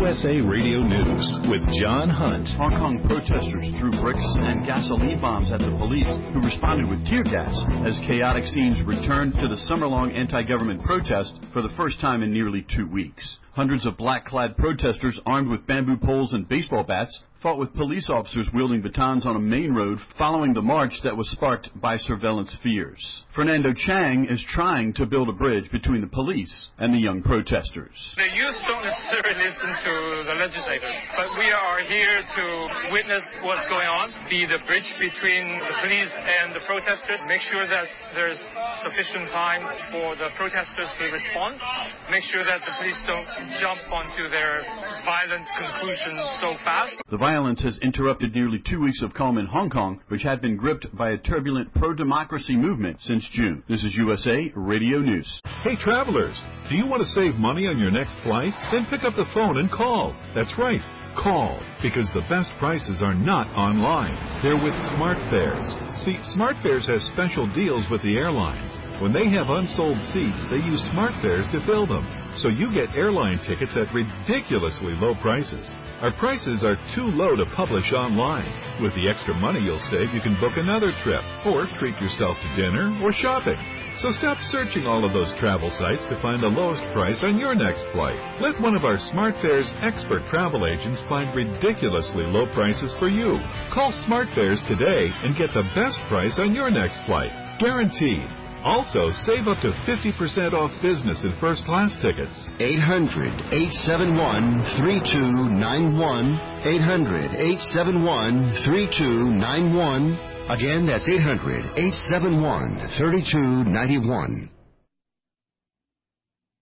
USA Radio News with John Hunt. Hong Kong protesters threw bricks and gasoline bombs at the police, who responded with tear gas as chaotic scenes returned to the summer-long anti-government protest for the first time in nearly 2 weeks. Hundreds of black-clad protesters armed with bamboo poles and baseball bats fought with police officers wielding batons on a main road following the march that was sparked by surveillance fears. Fernando Chang is trying to build a bridge between the police and the young protesters. The youth don't necessarily listen to the legislators, but we are here to witness what's going on, be the bridge between the police and the protesters, make sure that there's sufficient time for the protesters to respond, make sure that the police don't jump onto their violent conclusions so fast. The violence has interrupted nearly 2 weeks of calm in Hong Kong, which had been gripped by a turbulent pro-democracy movement since June. This is USA Radio News. Hey, travelers, do you want to save money on your next flight? Then pick up the phone and call. That's right. Call, because the best prices are not online. They're with SmartFares. See, SmartFares has special deals with the airlines. When they have unsold seats, they use SmartFares to fill them. So you get airline tickets at ridiculously low prices. Our prices are too low to publish online. With the extra money you'll save, you can book another trip, or treat yourself to dinner or shopping. So stop searching all of those travel sites to find the lowest price on your next flight. Let one of our SmartFares expert travel agents find ridiculously low prices for you. Call SmartFares today and get the best price on your next flight. Guaranteed. Also, save up to 50% off business and first-class tickets. 800-871-3291. 800-871-3291. Again, that's 800-871-3291.